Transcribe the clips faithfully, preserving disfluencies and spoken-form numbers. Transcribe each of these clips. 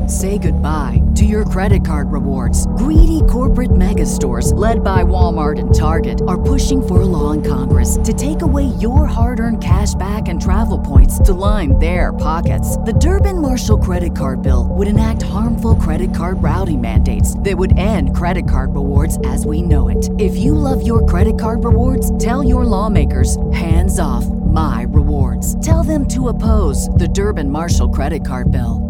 Say goodbye to your credit card rewards. Greedy corporate mega stores, led by Walmart and Target, are pushing for a law in Congress to take away your hard-earned cash back and travel points to line their pockets. The Durbin-Marshall credit card bill would enact harmful credit card routing mandates that would end credit card rewards as we know it. If you love your credit card rewards, tell your lawmakers, hands off my rewards. Tell them to oppose the Durbin-Marshall credit card bill.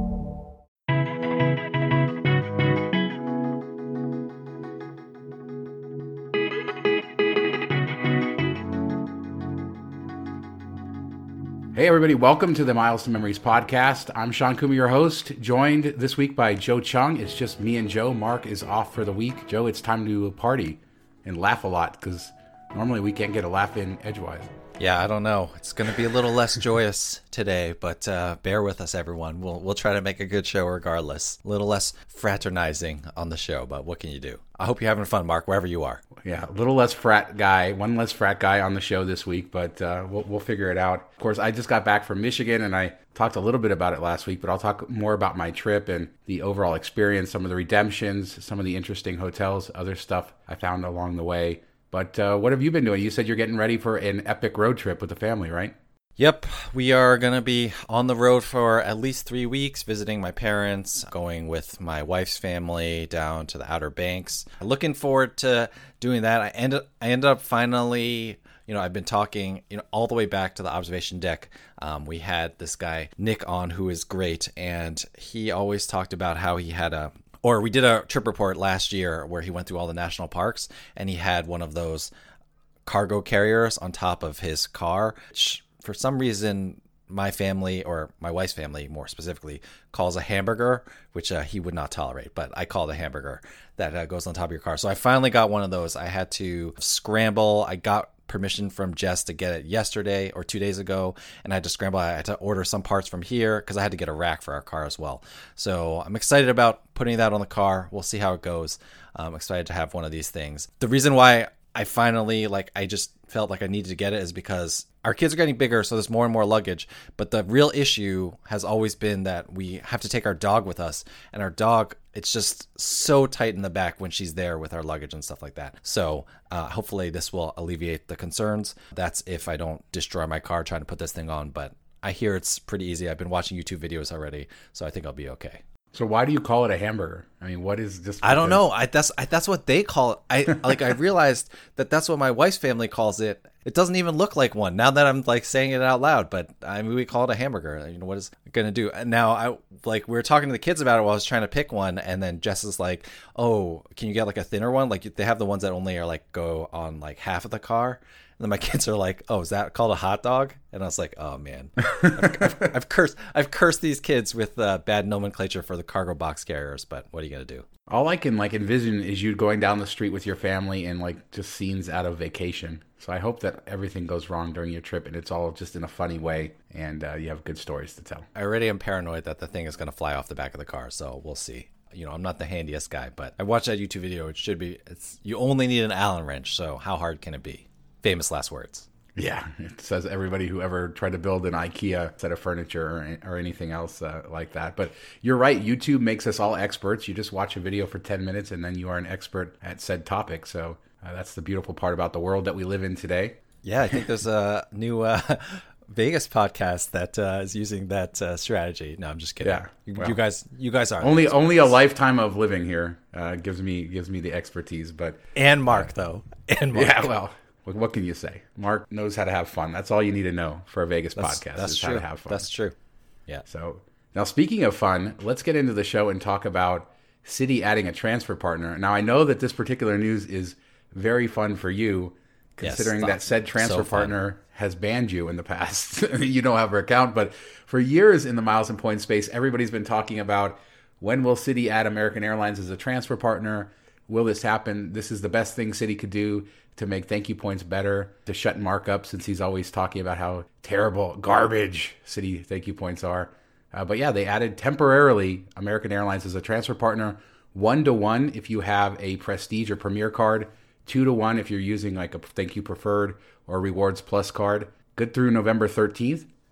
Hey everybody, welcome to the Miles to Memories podcast. I'm Sean Coomer, your host, joined this week by Joe Chung. It's just me and Joe. Mark is off for the week. Joe, it's time to party and laugh a lot because normally we can't get a laugh in edgewise. Yeah, I don't know. It's going to be a little less joyous today, but uh, bear with us, everyone. We'll we'll try to make a good show regardless. A little less fraternizing on the show, but what can you do? I hope you're having fun, Mark, wherever you are. Yeah, a little less frat guy, one less frat guy on the show this week, but uh, we'll, we'll figure it out. Of course, I just got back from Michigan, and I talked a little bit about it last week, but I'll talk more about my trip and the overall experience, some of the redemptions, some of the interesting hotels, other stuff I found along the way. But uh, what have you been doing? You said you're getting ready for an epic road trip with the family, right? Yep, we are going to be on the road for at least three weeks, visiting my parents, going with my wife's family down to the Outer Banks. Looking forward to doing that. I ended, I ended up finally, you know, I've been talking, you know, all the way back to the observation deck. Um, we had this guy, Nick, on, who is great, and he always talked about how he had a Or we did a trip report last year where he went through all the national parks and he had one of those cargo carriers on top of his car, which for some reason my family, or my wife's family more specifically, calls a hamburger, which uh, he would not tolerate, but I call it a hamburger that uh, goes on top of your car. So I finally got one of those. I had to scramble. I got permission from Jess to get it yesterday or two days ago, and I had to scramble. I had to order some parts from here because I had to get a rack for our car as well. So I'm excited about putting that on the car. We'll see how it goes. I'm excited to have one of these things. The reason why I finally, like, I just felt like I needed to get it is because our kids are getting bigger, so there's more and more luggage. But the real issue has always been that we have to take our dog with us, and our dog, it's just so tight in the back when she's there with our luggage and stuff like that. So uh, hopefully this will alleviate the concerns. That's if I don't destroy my car trying to put this thing on. But I hear it's pretty easy. I've been watching YouTube videos already, so I think I'll be okay. So why do you call it a hamburger? I mean, what is this? I don't know. I that's I, that's what they call it. I like. I realized that that's what my wife's family calls it. It doesn't even look like one now that I'm like saying it out loud. But I mean, we call it a hamburger. You know, what is it gonna do? And now I like we were talking to the kids about it while I was trying to pick one, and then Jess is like, "Oh, can you get like a thinner one? Like they have the ones that only are like go on like half of the car." And then my kids are like, "Oh, is that called a hot dog?" And I was like, "Oh man, I've, I've, I've cursed, I've cursed these kids with uh, bad nomenclature for the cargo box carriers." But what are you gonna do? All I can like envision is you going down the street with your family and like just scenes out of Vacation. So I hope that everything goes wrong during your trip and it's all just in a funny way and uh, you have good stories to tell. I already am paranoid that the thing is gonna fly off the back of the car, so we'll see. You know, I'm not the handiest guy, but I watched that YouTube video. It should be. It's you only need an Allen wrench, so how hard can it be? Famous last words. Yeah, it says everybody who ever tried to build an IKEA set of furniture or, or anything else uh, like that. But you're right, YouTube makes us all experts. You just watch a video for ten minutes and then you are an expert at said topic. So uh, that's the beautiful part about the world that we live in today. Yeah, I think there's a new uh, Vegas podcast that uh, is using that uh, strategy. No, I'm just kidding. Yeah, well, you guys, you guys are only only a lifetime of living here uh, gives me gives me the expertise. But and Mark uh, though, and Mark. Yeah, well. What can you say? Mark knows how to have fun. That's all you need to know for a Vegas that's, podcast. That's is true. How to have fun. That's true. Yeah. So now, speaking of fun, let's get into the show and talk about Citi adding a transfer partner. Now, I know that this particular news is very fun for you, considering yes, that said transfer so partner has banned you in the past. You don't have her account, but for years in the Miles and Points space, everybody's been talking about when will Citi add American Airlines as a transfer partner? Will this happen? This is the best thing Citi could do to make thank you points better, to shut Mark up since he's always talking about how terrible, garbage Citi thank you points are. Uh, but yeah, they added temporarily American Airlines as a transfer partner, one to one if you have a Prestige or Premier card, two to one if you're using like a Thank You Preferred or Rewards Plus card. Good through November thirteenth.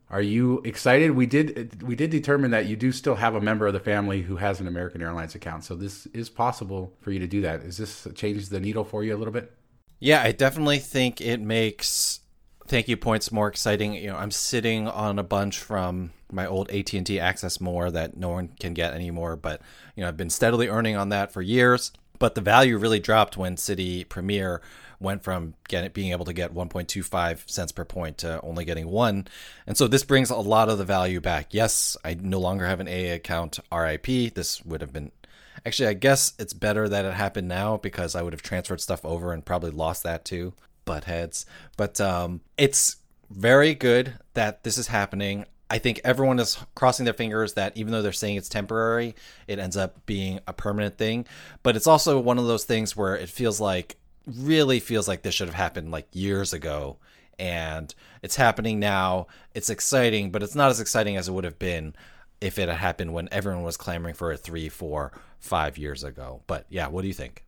Are you excited? We did we did determine that you do still have a member of the family who has an American Airlines account, so this is possible for you to do that. Is this changes the needle for you a little bit? Yeah, I definitely think it makes thank you points more exciting. You know, I'm sitting on a bunch from my old A T and T Access More that no one can get anymore, but you know, I've been steadily earning on that for years. But the value really dropped when Citi Premier went from getting, being able to get one point two five cents per point to only getting one. And so this brings a lot of the value back. Yes, I no longer have an A A account, R I P. This would have been, actually, I guess it's better that it happened now because I would have transferred stuff over and probably lost that too. Butt heads. But um, it's very good that this is happening. I think everyone is crossing their fingers that even though they're saying it's temporary, it ends up being a permanent thing. But it's also one of those things where it feels like, really feels like this should have happened like years ago. And it's happening now. It's exciting, but it's not as exciting as it would have been if it had happened when everyone was clamoring for it three, four, five years ago. But yeah, what do you think?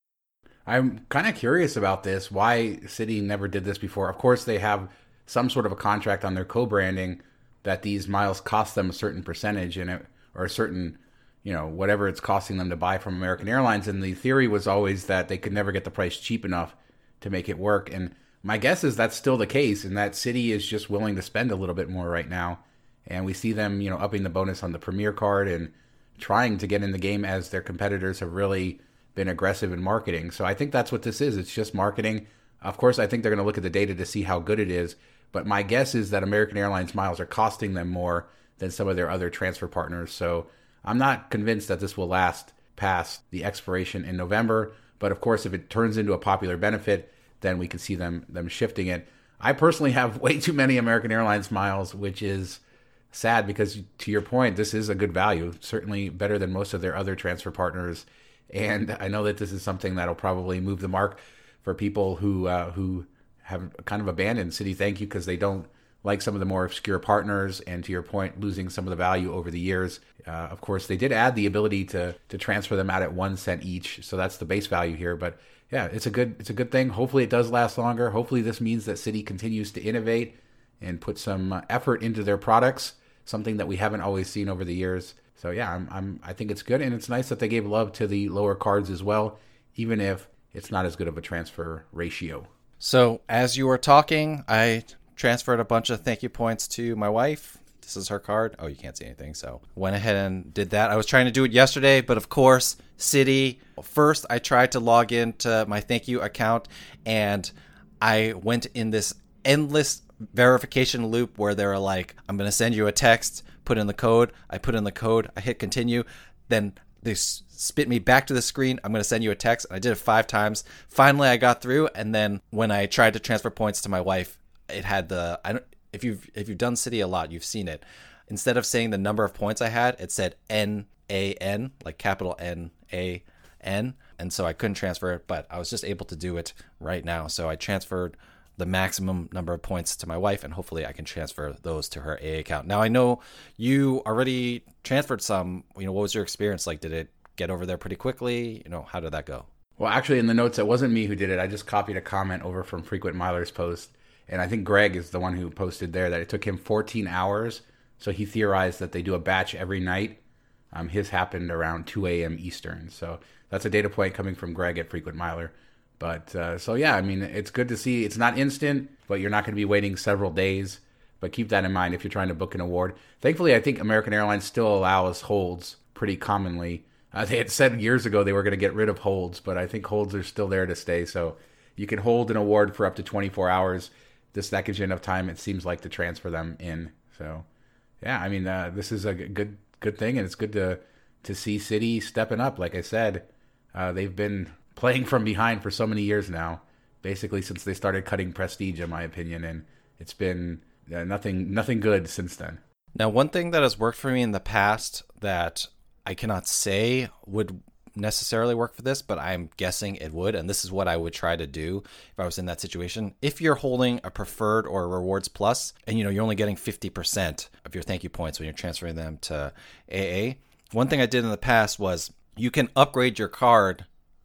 I'm kind of curious about this, why Citi never did this before. Of course, they have some sort of a contract on their co-branding that these miles cost them a certain percentage in it, or a certain, you know, whatever it's costing them to buy from American Airlines. And the theory was always that they could never get the price cheap enough to make it work. And my guess is that's still the case, and that Citi is just willing to spend a little bit more right now. And we see them, you know, upping the bonus on the Premier card and trying to get in the game as their competitors have really been aggressive in marketing. So I think that's what this is. It's just marketing. Of course, I think they're going to look at the data to see how good it is. But my guess is that American Airlines miles are costing them more than some of their other transfer partners. So I'm not convinced that this will last past the expiration in November. But of course, if it turns into a popular benefit, then we can see them them shifting it. I personally have way too many American Airlines miles, which is sad because, to your point, this is a good value, certainly better than most of their other transfer partners. And I know that this is something that'll probably move the mark for people who uh, who have kind of abandoned Citi ThankYou because they don't like some of the more obscure partners, and to your point, losing some of the value over the years. Uh, of course, they did add the ability to to transfer them out at one cent each, so that's the base value here. But yeah, it's a good it's a good thing. Hopefully, it does last longer. Hopefully, this means that Citi continues to innovate and put some effort into their products, something that we haven't always seen over the years. So yeah, I'm I'm I think it's good, and it's nice that they gave love to the lower cards as well, even if it's not as good of a transfer ratio. So as you were talking, I transferred a bunch of thank you points to my wife. This is her card. Oh, you can't see anything. So went ahead and did that. I was trying to do it yesterday, but of course, Citi. First, I tried to log into my ThankYou account, and I went in this endless verification loop where they were like, I'm going to send you a text, put in the code. I put in the code. I hit continue. Then they spit me back to the screen. I'm going to send you a text. I did it five times. Finally, I got through. And then when I tried to transfer points to my wife, it had the, I don't, if you've, if you've done Citi a lot, you've seen it. Instead of saying the number of points I had, it said N A N, like capital N A N. And so I couldn't transfer it, but I was just able to do it right now. So I transferred the maximum number of points to my wife, and hopefully I can transfer those to her A A account. Now, I know you already transferred some. You know, what was your experience like? Did it get over there pretty quickly? You know, how did that go? Well, actually, in the notes, it wasn't me who did it. I just copied a comment over from Frequent Miler's post, and I think Greg is the one who posted there that it took him fourteen hours. So he theorized that they do a batch every night. Um, his happened around two a.m. Eastern. So that's a data point coming from Greg at Frequent Miler. But uh, so, yeah, I mean, it's good to see. It's not instant, but you're not going to be waiting several days. But keep that in mind if you're trying to book an award. Thankfully, I think American Airlines still allows holds pretty commonly. Uh, they had said years ago they were going to get rid of holds, but I think holds are still there to stay. So you can hold an award for up to twenty-four hours. This that gives you enough time, it seems like, to transfer them in. So, yeah, I mean, uh, this is a good good thing, and it's good to, to see Citi stepping up. Like I said, uh, they've been playing from behind for so many years now, basically since they started cutting prestige, in my opinion, and it's been uh, nothing nothing good since then. Now, one thing that has worked for me in the past that I cannot say would necessarily work for this, but I'm guessing it would, and this is what I would try to do if I was in that situation. If you're holding a preferred or a rewards plus, and you know you're only getting fifty percent of your thank you points when you're transferring them to A A, one thing I did in the past was you can upgrade your card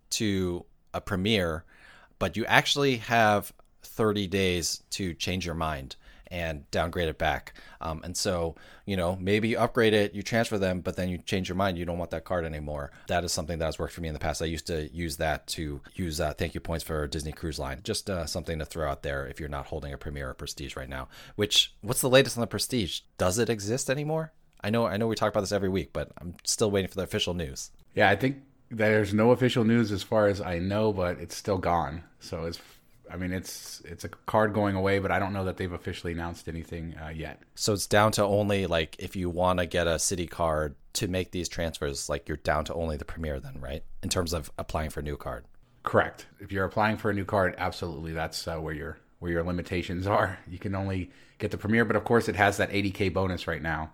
to a Premier, but you actually have thirty days to change your mind. and downgrade it back. Um, and so, you know, maybe you upgrade it, you transfer them, but then you change your mind. You don't want that card anymore. That is something that has worked for me in the past. I used to use that to use uh, thank you points for Disney Cruise Line. Just uh, something to throw out there if you're not holding a Premier or Prestige right now. Which, what's the latest on the Prestige? Does it exist anymore? I know, I know we talk about this every week, but I'm still waiting for the official news. Yeah, I think there's no official news as far as I know, but it's still gone. So it's, I mean, it's it's a card going away, but I don't know that they've officially announced anything uh, yet. So it's down to only, like, if you want to get a Citi card to make these transfers, like, you're down to only the Premier then, right? In terms of applying for a new card. Correct. If you're applying for a new card, absolutely, that's uh, where your where your limitations are. You can only get the Premier, but of course it has that eighty K bonus right now.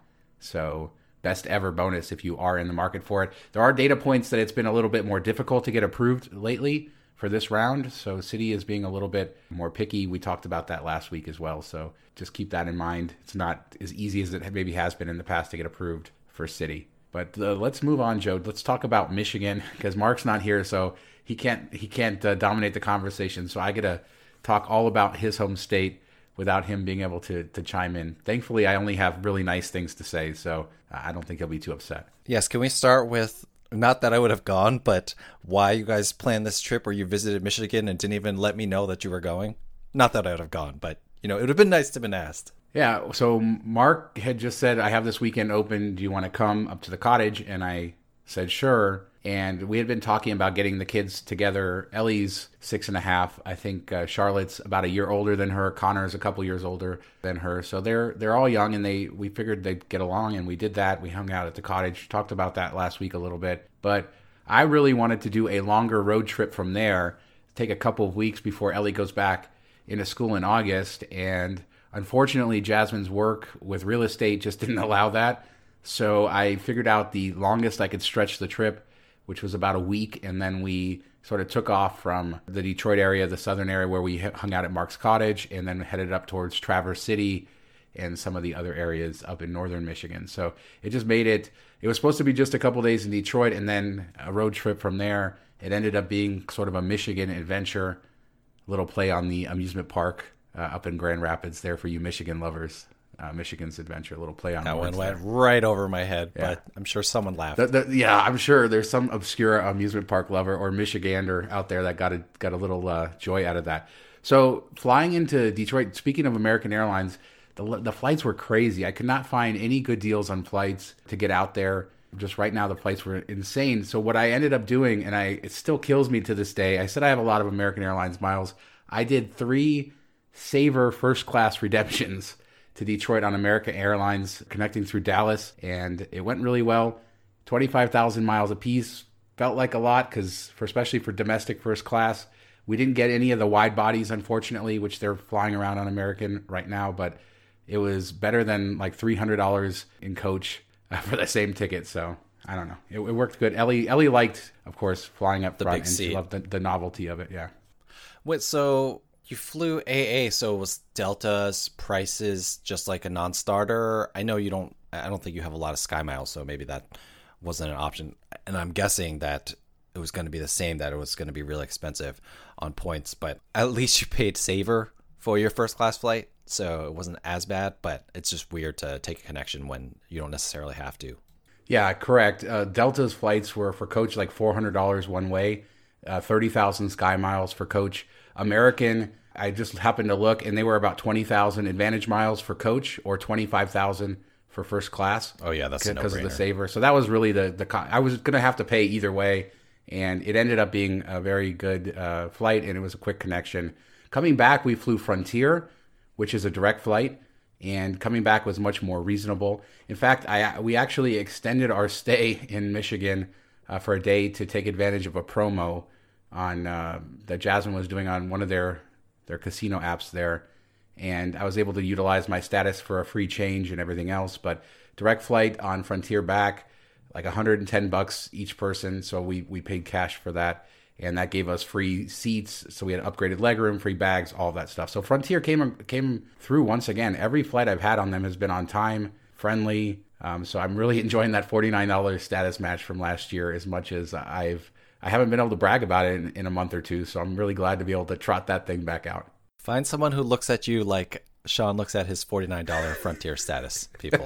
So best ever bonus if you are in the market for it. There are data points that it's been a little bit more difficult to get approved lately for this round. So Citi is being a little bit more picky. We talked about that last week as well. So just keep that in mind. It's not as easy as it maybe has been in the past to get approved for Citi. But uh, let's move on, Joe. Let's talk about Michigan because Mark's not here, so he can't he can't uh, dominate the conversation. So I get to talk all about his home state without him being able to to chime in. Thankfully, I only have really nice things to say, so I don't think he'll be too upset. Yes, can we start with, not that I would have gone, but why you guys planned this trip where you visited Michigan and didn't even let me know that you were going? Not that I would have gone, but, you know, it would have been nice to have been asked. Yeah, so Mark had just said, I have this weekend open. Do you want to come up to the cottage? And I said, sure. And we had been talking about getting the kids together. Ellie's six and a half. I think uh, Charlotte's about a year older than her. Connor's a couple years older than her. So they're they're all young, and they we figured they'd get along, and we did that. We hung out at the cottage, talked about that last week a little bit. But I really wanted to do a longer road trip from there, take a couple of weeks before Ellie goes back into school in August. And unfortunately, Jasmine's work with real estate just didn't allow that. So I figured out the longest I could stretch the trip, which was about a week, and then we sort of took off from the Detroit area, the southern area where we hung out at Mark's Cottage, and then headed up towards Traverse City and some of the other areas up in northern Michigan. So it just made it, it was supposed to be just a couple days in Detroit and then a road trip from there. It ended up being sort of a Michigan adventure, little play on the amusement park uh, up in Grand Rapids there for you Michigan lovers. Uh, Michigan's Adventure, a little play on that one went there. right over my head, yeah. But I'm sure someone laughed. The, the, yeah, I'm sure there's some obscure amusement park lover or Michigander out there that got a got a little uh, joy out of that. So flying into Detroit, speaking of American Airlines, the the flights were crazy. I could not find any good deals on flights to get out there. Just right now, the flights were insane. So what I ended up doing, and I it still kills me to this day. I said I have a lot of American Airlines miles. I did three Saver first class redemptions to Detroit on American Airlines, connecting through Dallas, and it went really well. twenty-five thousand miles apiece. Felt like a lot, because for especially for domestic first class, we didn't get any of the wide bodies, unfortunately, which they're flying around on American right now, but it was better than like three hundred dollars in coach uh, for the same ticket, so I don't know. It, it worked good. Ellie Ellie liked, of course, flying up the front, big and seat. She loved the, the novelty of it, yeah. Wait, so you flew A A, so was Delta's prices just like a non-starter? I know you don't, I don't think you have a lot of Sky Miles, so maybe that wasn't an option. And I'm guessing that it was going to be the same, that it was going to be really expensive on points, but at least you paid Saver for your first class flight, so it wasn't as bad, but it's just weird to take a connection when you don't necessarily have to. Yeah, correct. Uh, Delta's flights were for coach like four hundred dollars one way, uh, thirty thousand Sky Miles for coach. American, I just happened to look, and they were about twenty thousand Advantage miles for coach or twenty-five thousand for first class. Oh, yeah, that's a because no-brainer. of the Saver. So that was really the, the I was going to have to pay either way, and it ended up being a very good uh, flight, and it was a quick connection. Coming back, we flew Frontier, which is a direct flight, and coming back was much more reasonable. In fact, I we actually extended our stay in Michigan uh, for a day to take advantage of a promo on uh, that Jasmine was doing on one of their their casino apps there, and I was able to utilize my status for a free change and everything else. But direct flight on Frontier back, like one hundred ten bucks each person, so we we paid cash for that, and that gave us free seats, so we had upgraded legroom, free bags, all of that stuff. So Frontier came came through once again. Every flight I've had on them has been on time, friendly, um, so I'm really enjoying that forty-nine dollars status match from last year as much as I've I haven't been able to brag about it in, in a month or two, so I'm really glad to be able to trot that thing back out. Find someone who looks at you like Sean looks at his forty-nine dollars Frontier status, people.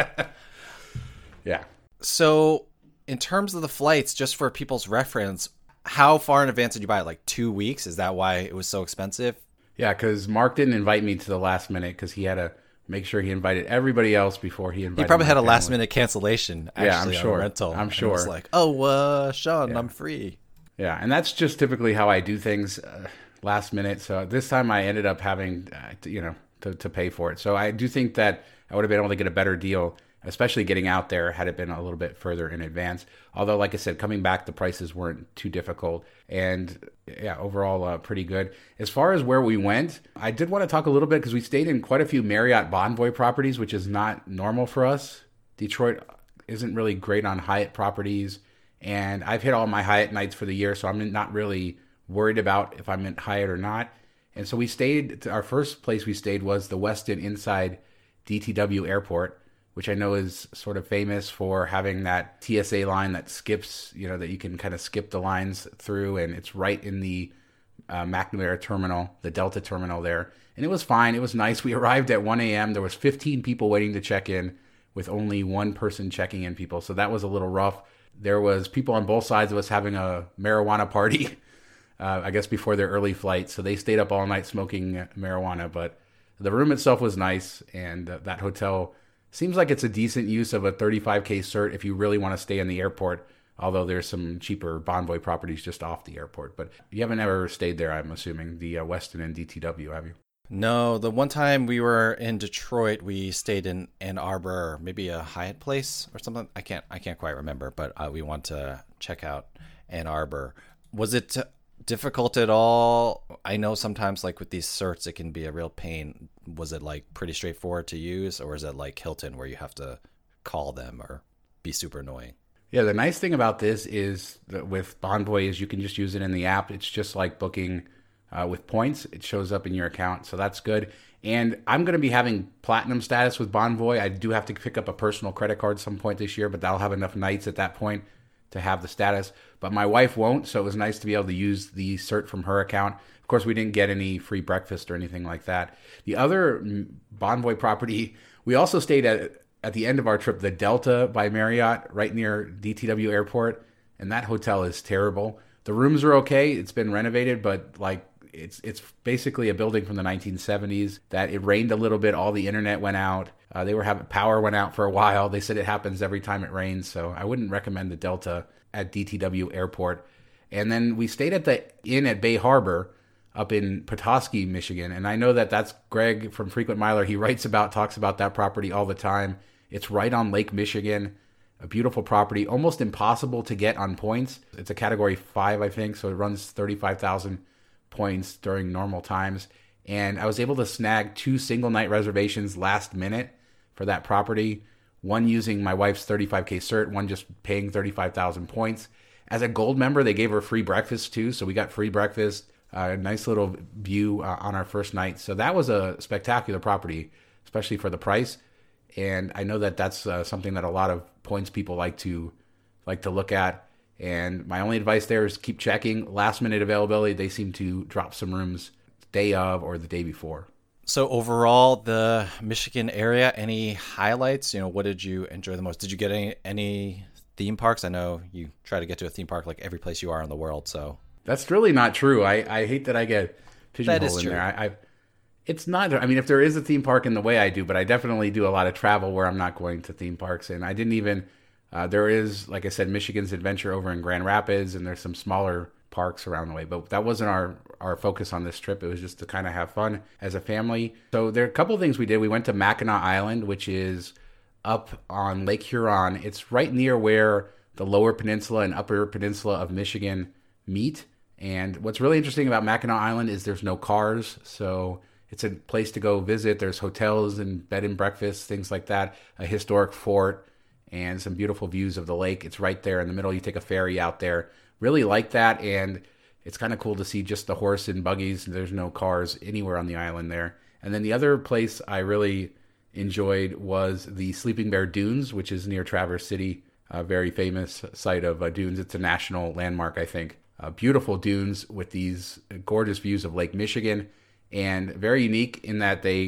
Yeah. So in terms of the flights, just for people's reference, how far in advance did you buy it? Like two weeks? Is that why it was so expensive? Yeah, because Mark didn't invite me to the last minute because he had to make sure he invited everybody else before he invited He probably my had a family. last minute cancellation, actually, Yeah, I'm sure. on rental. I'm And sure. it was like, oh, uh, Sean, Yeah. I'm free. Yeah, and that's just typically how I do things uh, last minute. So this time I ended up having, uh, to, you know, to, to pay for it. So I do think that I would have been able to get a better deal, especially getting out there had it been a little bit further in advance. Although, like I said, coming back, the prices weren't too difficult. And yeah, overall, uh, pretty good. As far as where we went, I did want to talk a little bit because we stayed in quite a few Marriott Bonvoy properties, which is not normal for us. Detroit isn't really great on Hyatt properties. And I've hit all my Hyatt nights for the year, so I'm not really worried about if I'm in Hyatt or not. And so we stayed, our first place we stayed was the Westin inside D T W Airport, which I know is sort of famous for having that T S A line that skips, you know, that you can kind of skip the lines through. And it's right in the uh, McNamara terminal, the Delta terminal there. And it was fine. It was nice. We arrived at one a.m. There was fifteen people waiting to check in with only one person checking in people. So that was a little rough. There was people on both sides of us having a marijuana party, uh, I guess before their early flight. So they stayed up all night smoking marijuana. But the room itself was nice. And uh, that hotel seems like it's a decent use of a thirty-five K cert if you really want to stay in the airport. Although there's some cheaper Bonvoy properties just off the airport. But you haven't ever stayed there, I'm assuming, the uh, Westin and D T W, have you? No, the one time we were in Detroit, we stayed in Ann Arbor, maybe a Hyatt place or something. I can't, I can't quite remember, but uh, we want to check out Ann Arbor. Was it difficult at all? I know sometimes, like with these certs, it can be a real pain. Was it like pretty straightforward to use, or is it like Hilton where you have to call them or be super annoying? Yeah, the nice thing about this is that with Bonvoy is you can just use it in the app. It's just like booking uh, with points. It shows up in your account, so that's good. And I'm going to be having platinum status with Bonvoy. I do have to pick up a personal credit card at some point this year, but that'll have enough nights at that point to have the status. But my wife won't, so it was nice to be able to use the cert from her account. Of course, we didn't get any free breakfast or anything like that. The other Bonvoy property, we also stayed at at the end of our trip, the Delta by Marriott, right near D T W Airport, and that hotel is terrible. The rooms are okay. It's been renovated, but like it's it's basically a building from the nineteen seventies that it rained a little bit. All the internet went out. Uh, they were having power went out for a while. They said it happens every time it rains, so I wouldn't recommend the Delta at D T W Airport. And then we stayed at the Inn at Bay Harbor up in Petoskey, Michigan. And I know that that's Greg from Frequent Miler. He writes about, talks about that property all the time. It's right on Lake Michigan, a beautiful property, almost impossible to get on points. It's a category five, I think, so it runs thirty-five thousand points during normal times. And I was able to snag two single night reservations last minute for that property, one using my wife's thirty-five K cert, one just paying thirty-five thousand points. As a gold member, they gave her free breakfast too, so we got free breakfast, a uh, nice little view uh, on our first night. So that was a spectacular property, especially for the price. And I know that that's uh, something that a lot of points people like to like to look at. And my only advice there is keep checking last minute availability. They seem to drop some rooms day of or the day before. So overall, the Michigan area, any highlights? You know, what did you enjoy the most? Did you get any, any theme parks? I know you try to get to a theme park like every place you are in the world. So that's really not true. I, I hate that I get pigeonholed in true. there. I, I It's not, I mean, if there is a theme park in the way I do, but I definitely do a lot of travel where I'm not going to theme parks. And I didn't even, uh, there is, like I said, Michigan's Adventure over in Grand Rapids, and there's some smaller parks around the way. But that wasn't our, our focus on this trip. It was just to kind of have fun as a family. So there are a couple of things we did. We went to Mackinac Island, which is up on Lake Huron. It's right near where the Lower Peninsula and Upper Peninsula of Michigan meet. And what's really interesting about Mackinac Island is there's no cars. So it's a place to go visit. There's hotels and bed and breakfast, things like that, a historic fort, and some beautiful views of the lake. It's right there in the middle. You take a ferry out there. Really like that, and it's kind of cool to see just the horse and buggies. There's no cars anywhere on the island there. And then the other place I really enjoyed was the Sleeping Bear Dunes, which is near Traverse City, a very famous site of uh, dunes. It's a national landmark, I think. Uh, beautiful dunes with these gorgeous views of Lake Michigan. And very unique in that they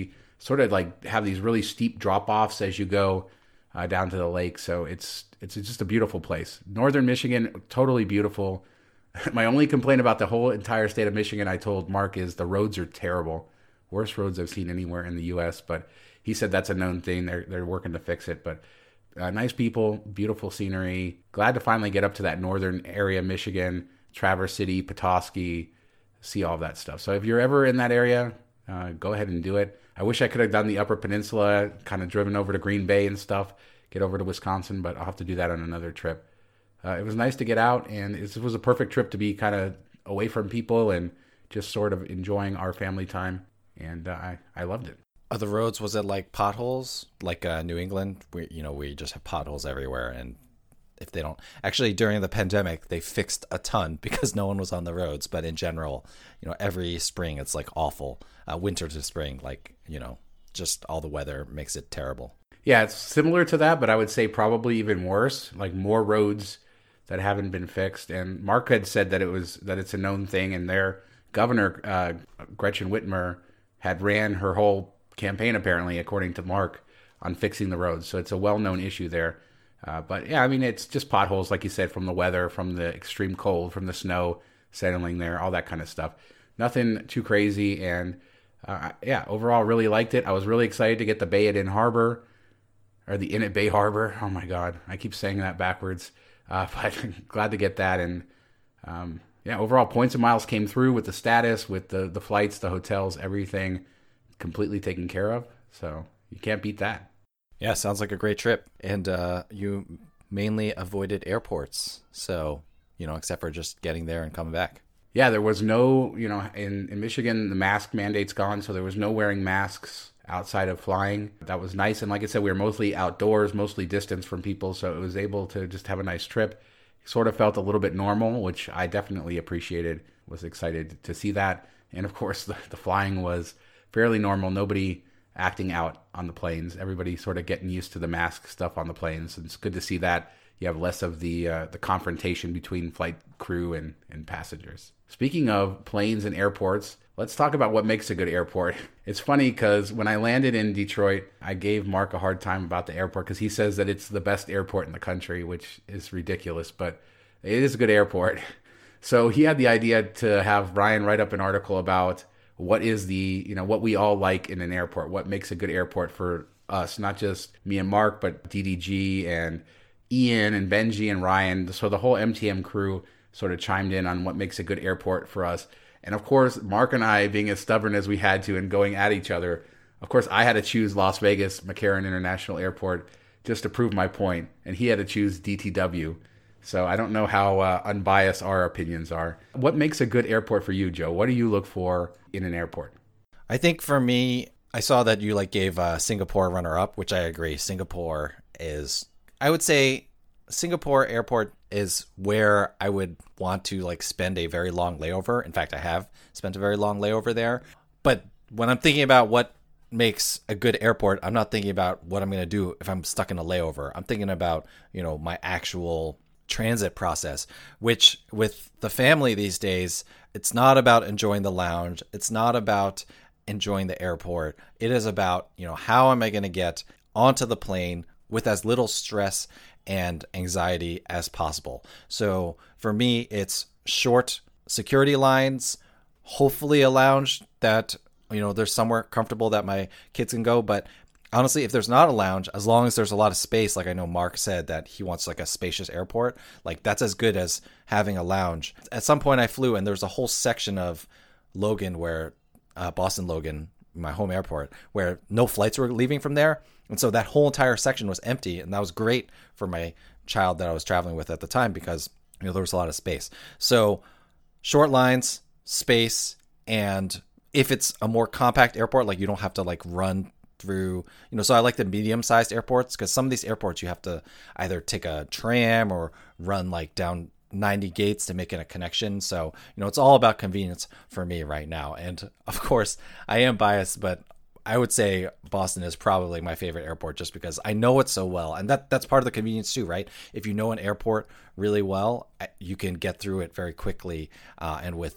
sort of like have these really steep drop offs as you go uh, down to the lake. So it's it's just a beautiful place. Northern Michigan, totally beautiful. My only complaint about the whole entire state of Michigan, I told Mark, is the roads are terrible. Worst roads I've seen anywhere in the U S, but he said that's a known thing. They're they're working to fix it. But uh, nice people, beautiful scenery. Glad to finally get up to that northern area of Michigan, Traverse City, Petoskey, see all that stuff. So if you're ever in that area, uh, go ahead and do it. I wish I could have done the Upper Peninsula, kind of driven over to Green Bay and stuff, get over to Wisconsin, but I'll have to do that on another trip. Uh, it was nice to get out, and it was a perfect trip to be kind of away from people and just sort of enjoying our family time. And uh, I, I loved it. Are the roads, was it like potholes, like uh, New England? We, you know, we just have potholes everywhere. And if they don't, actually during the pandemic, they fixed a ton because no one was on the roads. But in general, you know, every spring it's like awful. Uh, winter to spring, like, you know, just all the weather makes it terrible. Yeah, it's similar to that, but I would say probably even worse, like more roads that haven't been fixed. And Mark had said that it was, that it's a known thing, and their governor, uh, Gretchen Whitmer, had ran her whole campaign, apparently, according to Mark, on fixing the roads. So it's a well-known issue there. Uh, but yeah, I mean, it's just potholes, like you said, from the weather, from the extreme cold, from the snow settling there, all that kind of stuff. Nothing too crazy. And uh, yeah, overall, really liked it. I was really excited to get the Bay at Inn Harbor, or the Inn at Bay Harbor. Oh my God, I keep saying that backwards. Uh, but glad to get that. And um, yeah, overall, points and miles came through with the status, with the, the flights, the hotels, everything completely taken care of. So you can't beat that. Yeah, sounds like a great trip. And uh, you mainly avoided airports. So, you know, except for just getting there and coming back. Yeah, there was no, you know, in, in Michigan, the mask mandate's gone. So there was no wearing masks outside of flying. That was nice. And like I said, we were mostly outdoors, mostly distance from people. So it was able to just have a nice trip. Sort of felt a little bit normal, which I definitely appreciated. Was excited to see that. And of course, the, the flying was fairly normal. Nobody acting out on the planes. Everybody sort of getting used to the mask stuff on the planes. And it's good to see that. You have less of the uh, the confrontation between flight crew and, and passengers. Speaking of planes and airports, let's talk about what makes a good airport. It's funny because when I landed in Detroit, I gave Mark a hard time about the airport because he says that it's the best airport in the country, which is ridiculous, but it is a good airport. So he had the idea to have Ryan write up an article about what is the, you know, what we all like in an airport, what makes a good airport for us, not just me and Mark, but D D G and Ian and Benji and Ryan. So the whole M T M crew sort of chimed in on what makes a good airport for us. And of course, Mark and I, being as stubborn as we had to and going at each other, of course, I had to choose Las Vegas McCarran International Airport just to prove my point, and he had to choose D T W. So I don't know how uh, unbiased our opinions are. What makes a good airport for you, Joe? What do you look for in an airport? I think for me, I saw that you like gave uh, Singapore runner-up, which I agree. Singapore is, I would say, Singapore airport is where I would want to like spend a very long layover. In fact, I have spent a very long layover there. But when I'm thinking about what makes a good airport, I'm not thinking about what I'm going to do if I'm stuck in a layover. I'm thinking about, you know, my actual transit process, which with the family these days, it's not about enjoying the lounge. It's not about enjoying the airport. It is about, you know, how am I going to get onto the plane with as little stress and anxiety as possible. So for me, it's short security lines, hopefully a lounge that, you know, there's somewhere comfortable that my kids can go. But honestly, if there's not a lounge, as long as there's a lot of space, like I know Mark said that he wants like a spacious airport, like that's as good as having a lounge. At some point I flew and there's a whole section of Logan where, uh, Boston Logan, my home airport, where no flights were leaving from there. And so that whole entire section was empty. And that was great for my child that I was traveling with at the time because, you know, there was a lot of space. So short lines, space, and if it's a more compact airport, like you don't have to like run through, you know, so I like the medium-sized airports because some of these airports you have to either take a tram or run like down ninety gates to make it a connection. So, you know, it's all about convenience for me right now. And of course, I am biased, but I would say Boston is probably my favorite airport just because I know it so well. And that that's part of the convenience too, right? If you know an airport really well, you can get through it very quickly uh, and with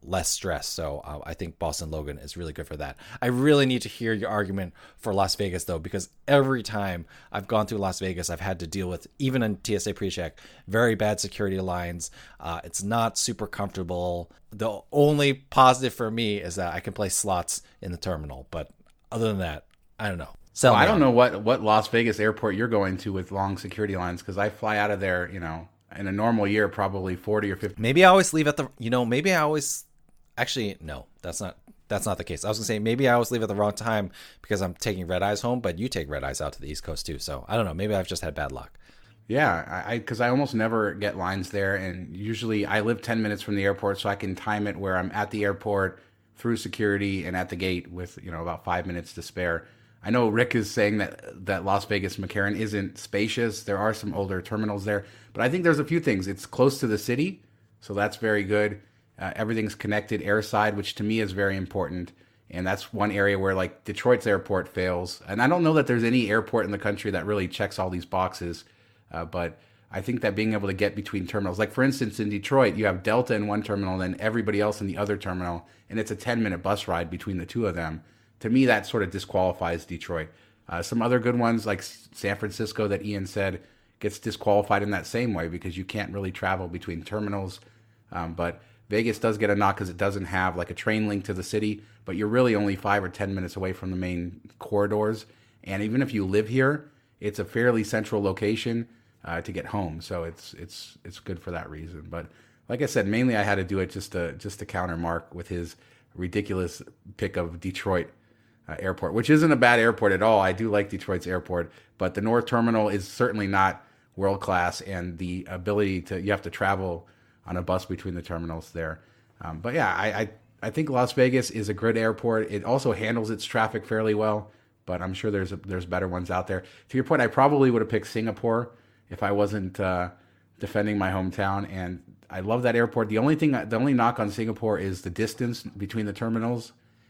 less stress. So uh, I think Boston Logan is really good for that. I really need to hear your argument for Las Vegas, though, because every time I've gone through Las Vegas, I've had to deal with, even in T S A pre-check, very bad security lines. Uh, it's not super comfortable. The only positive for me is that I can play slots in the terminal. But other than that, I don't know. So well, I don't know what, what Las Vegas airport you're going to with long security lines, because I fly out of there, you know, in a normal year, probably forty or fifty. Maybe I always leave at the, you know, maybe I always, actually, no, that's not, that's not the case. I was gonna say, maybe I always leave at the wrong time because I'm taking red eyes home, but you take red eyes out to the East Coast too. So I don't know. Maybe I've just had bad luck. Yeah, I because I, I almost never get lines there, and usually I live ten minutes from the airport, so I can time it where I'm at the airport, through security, and at the gate with, you know, about five minutes to spare. I know Rick is saying that that Las Vegas McCarran isn't spacious. There are some older terminals there, but I think there's a few things. It's close to the city, so that's very good. Uh, everything's connected airside, which to me is very important, and that's one area where like Detroit's airport fails. And I don't know that there's any airport in the country that really checks all these boxes. Uh, but I think that being able to get between terminals, like for instance, in Detroit, you have Delta in one terminal, then everybody else in the other terminal, and it's a ten minute bus ride between the two of them. To me, that sort of disqualifies Detroit. Uh, some other good ones like San Francisco that Ian said gets disqualified in that same way because you can't really travel between terminals. Um, but Vegas does get a knock because it doesn't have like a train link to the city, but you're really only five or ten minutes away from the main corridors. And even if you live here, it's a fairly central location Uh, to get home, so it's it's it's good for that reason. But like I said, mainly I had to do it just to just to counter Mark with his ridiculous pick of Detroit uh, airport, which isn't a bad airport at all. I do like Detroit's airport, but the North Terminal is certainly not world class, and the ability to you have to travel on a bus between the terminals there. Um, but yeah, I, I I think Las Vegas is a good airport. It also handles its traffic fairly well, but I'm sure there's a, there's better ones out there. To your point, I probably would have picked Singapore if I wasn't uh, defending my hometown. And I love that airport. The only thing, the only knock on Singapore is the distance between the terminals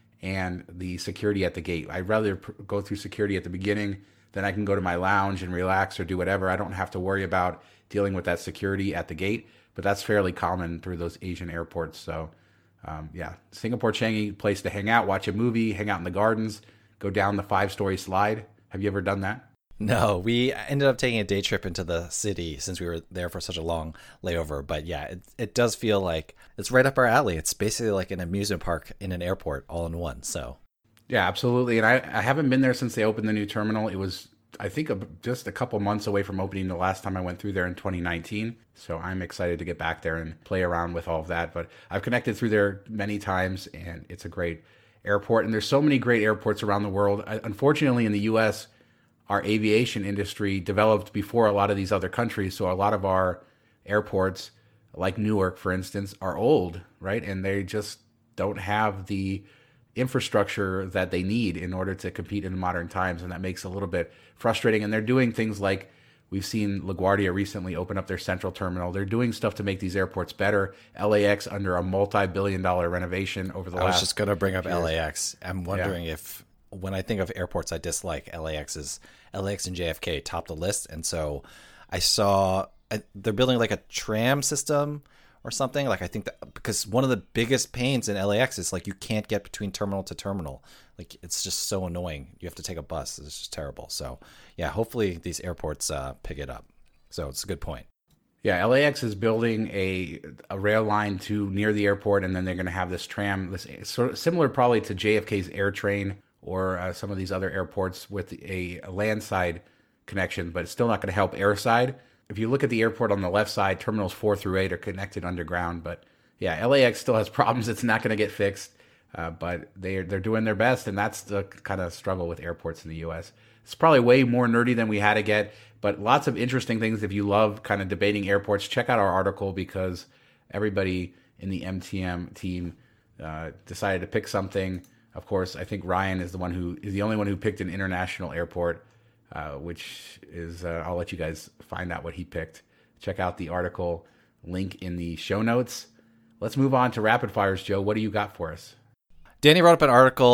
and the security at the gate. I'd rather pr- go through security at the beginning, then I can go to my lounge and relax or do whatever. I don't have to worry about dealing with that security at the gate, but that's fairly common through those Asian airports. So um, yeah, Singapore, Changi, place to hang out, watch a movie, hang out in the gardens, go down the five-story slide. Have you ever done that? No, we ended up taking a day trip into the city since we were there for such a long layover. But yeah, it, it does feel like it's right up our alley. It's basically like an amusement park in an airport all in one. So yeah, absolutely. And I, I haven't been there since they opened the new terminal. It was, I think, a, just a couple months away from opening the last time I went through there in twenty nineteen. So I'm excited to get back there and play around with all of that. But I've connected through there many times, and it's a great airport. And there's so many great airports around the world. I, unfortunately, in the U S, our aviation industry developed before a lot of these other countries. So a lot of our airports, like Newark, for instance, are old, right? And they just don't have the infrastructure that they need in order to compete in modern times. And that makes it a little bit frustrating. And they're doing things like we've seen LaGuardia recently open up their central terminal. They're doing stuff to make these airports better. L A X under a multi-billion dollar renovation over the I last was just going to bring up years. L A X. I'm wondering Yeah. if when I think of airports I dislike, L A X is L A X and J F K top the list. And so I saw I, they're building like a tram system or something. Like I think that because one of the biggest pains in L A X is like you can't get between terminal to terminal. Like it's just so annoying. You have to take a bus. It's just terrible. So yeah, hopefully these airports uh, pick it up. So it's a good point. Yeah, L A X is building a a rail line to near the airport, and then they're going to have this tram, this sort of similar probably to J F K's AirTrain or uh, some of these other airports with a, a landside connection, but it's still not going to help airside. If you look at the airport on the left side, terminals four through eight are connected underground. But yeah, L A X still has problems. It's not going to get fixed, uh, but they're, they're doing their best, and that's the kind of struggle with airports in the U S. It's probably way more nerdy than we had to get, but lots of interesting things. If you love kind of debating airports, check out our article because everybody in the M T M team uh, decided to pick something. Of course, I think Ryan is the one who is the only one who picked an international airport, uh, which is, uh, I'll let you guys find out what he picked. Check out the article, link in the show notes. Let's move on to rapid fires, Joe. What do you got for us? Danny wrote up an article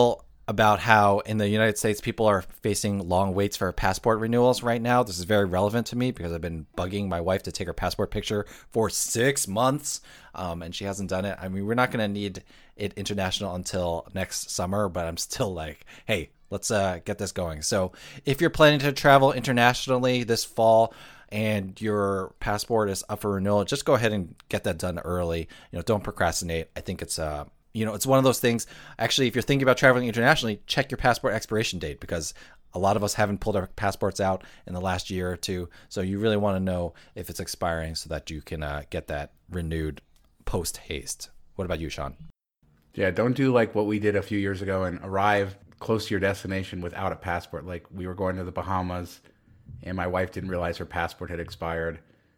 about how in the United States, people are facing long waits for passport renewals right now. This is very relevant to me because I've been bugging my wife to take her passport picture for six months, um, and she hasn't done it. I mean, we're not going to need it international until next summer, but I'm still like, hey, let's uh, get this going. So if you're planning to travel internationally this fall and your passport is up for renewal, just go ahead and get that done early. You know, don't procrastinate. I think it's uh, you know, it's one of those things. Actually, if you're thinking about traveling internationally, check your passport expiration date, because a lot of us haven't pulled our passports out in the last year or two. So you really want to know if it's expiring so that you can uh, get that renewed post haste. What about you, Sean? Yeah, don't do like what we did a few years ago and arrive close to your destination without a passport. Like we were going to the Bahamas, and my wife didn't realize her passport had expired,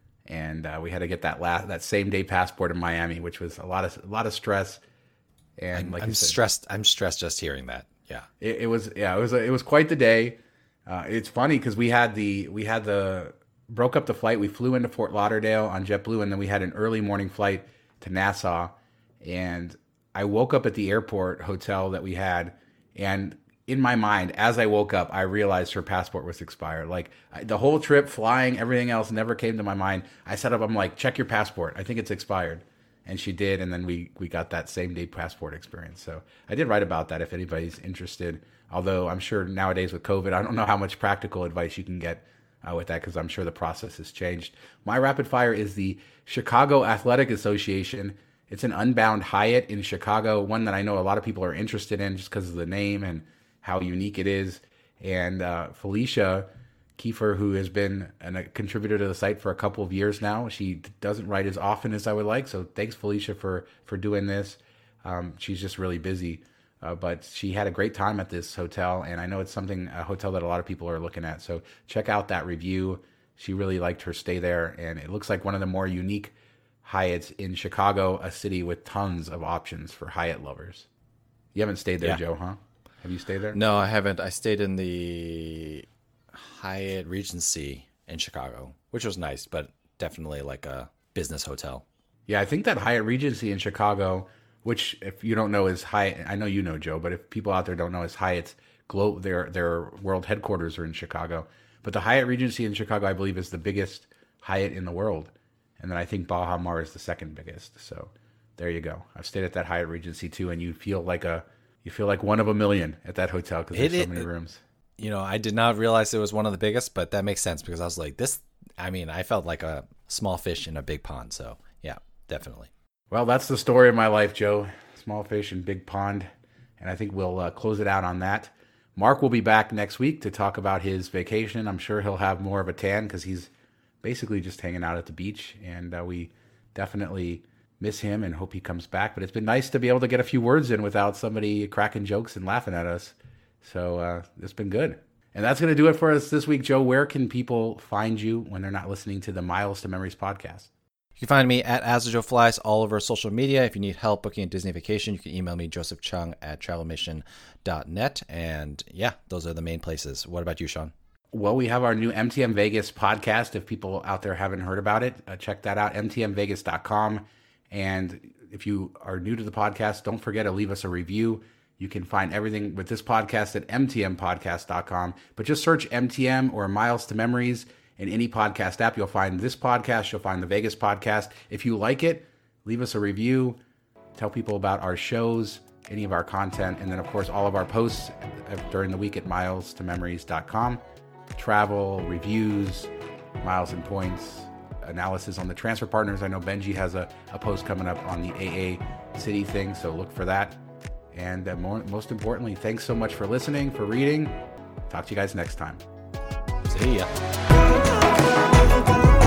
and uh, we had to get that last that same day passport in Miami, which was a lot of a lot of stress. And I'm, like I'm said, stressed. I'm stressed just hearing that. Yeah, it, it was yeah it was a, it was quite the day. Uh, it's funny because we had the we had the broke up the flight. We flew into Fort Lauderdale on JetBlue, and then we had an early morning flight to Nassau. And I woke up at the airport hotel that we had, and in my mind, as I woke up, I realized her passport was expired. Like I, the whole trip, flying, everything else never came to my mind. I set up, I'm like, check your passport. I think it's expired. And she did, and then we, we got that same day passport experience. So I did write about that if anybody's interested. Although I'm sure nowadays with COVID, I don't know how much practical advice you can get uh, with that, because I'm sure the process has changed. My rapid fire is the Chicago Athletic Association. It's an Unbound Hyatt in Chicago, one that I know a lot of people are interested in just because of the name and how unique it is. And uh, Felicia Kiefer, who has been an, a contributor to the site for a couple of years now, she doesn't write as often as I would like. So thanks, Felicia, for, for doing this. Um, she's just really busy. Uh, but she had a great time at this hotel, and I know it's something, a hotel that a lot of people are looking at. So check out that review. She really liked her stay there, and it looks like one of the more unique Hyatts in Chicago, a city with tons of options for Hyatt lovers. You haven't stayed there, yeah. Joe, huh? Have you stayed there? No, I haven't. I stayed in the Hyatt Regency in Chicago, which was nice, but definitely like a business hotel. Yeah, I think that Hyatt Regency in Chicago, which if you don't know is Hyatt, I know you know, Joe, but if people out there don't know, is Hyatt's globe, their their world headquarters are in Chicago. But the Hyatt Regency in Chicago, I believe, is the biggest Hyatt in the world. And then I think Baha Mar is the second biggest. So there you go. I've stayed at that Hyatt Regency too, and you feel like a you feel like one of a million at that hotel because there's it, so many it, rooms. You know, I did not realize it was one of the biggest, but that makes sense because I was like, this. I mean, I felt like a small fish in a big pond. So yeah, definitely. Well, that's the story of my life, Joe. Small fish in big pond, and I think we'll uh, close it out on that. Mark will be back next week to talk about his vacation. I'm sure he'll have more of a tan because he's basically just hanging out at the beach, and uh, we definitely miss him and hope he comes back. But it's been nice to be able to get a few words in without somebody cracking jokes and laughing at us. So uh, it's been good. And that's going to do it for us this week. Joe, where can people find you when they're not listening to the Miles to Memories podcast? You can find me at AsJoeFlies all over social media. If you need help booking a Disney vacation, you can email me, Joseph Chung at travel mission dot net. And yeah, those are the main places. What about you, Sean? Well, we have our new M T M Vegas podcast. If people out there haven't heard about it, uh, check that out, M T M Vegas dot com. And if you are new to the podcast, don't forget to leave us a review. You can find everything with this podcast at M T M podcast dot com. But just search M T M or Miles to Memories in any podcast app. You'll find this podcast. You'll find the Vegas podcast. If you like it, leave us a review. Tell people about our shows, any of our content, and then, of course, all of our posts during the week at miles to memories dot com. Travel, reviews, miles and points, analysis on the transfer partners. I know Benji has a, a post coming up on the A A City thing, so look for that. And uh, more, most importantly, thanks so much for listening, for reading. Talk to you guys next time. See ya.